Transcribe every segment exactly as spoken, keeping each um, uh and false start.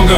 stronger.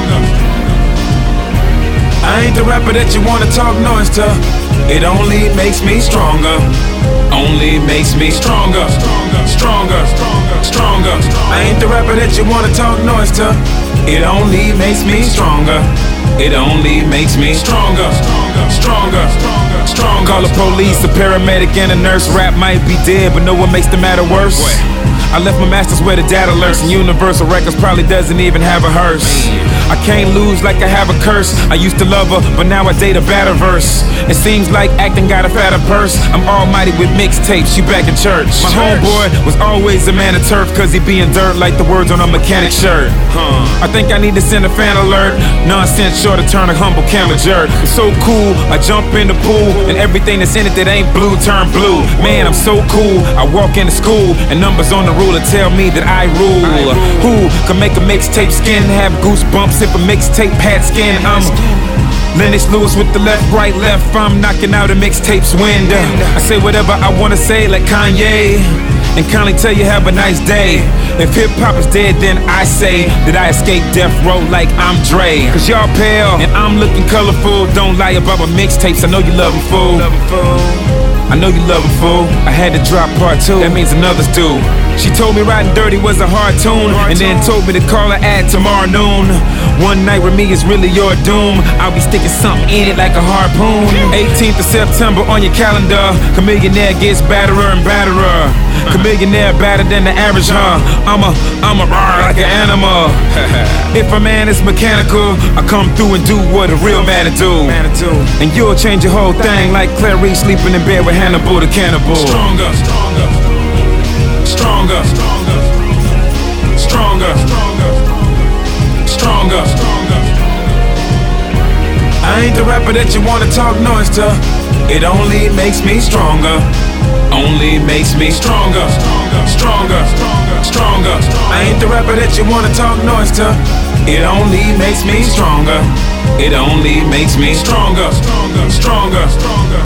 I ain't the rapper that you wanna talk noise to. It only makes me stronger. Only makes me stronger. Stronger, stronger. I ain't the rapper that you wanna talk noise to. It only makes me stronger. It only makes me stronger. Stronger, stronger. Call the police, a paramedic, and a nurse. Rap might be dead, but no one makes the matter worse. I left my masters where the data lurks, and Universal Records probably doesn't even have a hearse. I can't lose like I have a curse. I used to love her, but now I date a better verse. It seems like acting got a fatter purse. I'm almighty with mixtapes, you back in church. My homeboy was always a man of turf, cause he be in dirt like the words on a mechanic shirt. I think I need to send a fan alert. Nonsense sure to turn a humble camera jerk. It's so cool, I jump in the pool, and everything that's in it that ain't blue turn blue. Man, I'm so cool, I walk into school, and numbers on the ruler tell me that I rule. Who can make a mixtape skin have goosebumps if a mixtape had skin? I'm Lennox Lewis with the left, right, left. I'm knocking out a mixtape's window. I say whatever I wanna say like Kanye, and kindly tell you have a nice day. If hip-hop is dead, then I say that I escaped death row like I'm Dre. Cause y'all pale, and I'm looking colorful. Don't lie about my mixtapes, I know you love them, fool. I know you love them, fool. I had to drop part two, that means another's due. She told me Riding Dirty was a hard tune, and then told me to call her at tomorrow noon. One night with me is really your doom. I'll be sticking something in it like a harpoon. eighteenth of September on your calendar. Chamillionaire gets batterer and batterer. Chamillionaire better than the average, huh? I'm a, I'm a roar like an animal. If a man is mechanical, I come through and do what a real man to do. And you'll change your whole thing like Clarice sleeping in bed with Hannibal the cannibal. Stronger, stronger, stronger, stronger, stronger, stronger, stronger. I ain't the rapper that you wanna talk noise to. It only makes me stronger. Only makes me stronger. Stronger, stronger. I ain't the rapper that you wanna talk noise to. It only makes me stronger. It only makes me stronger. Stronger, stronger.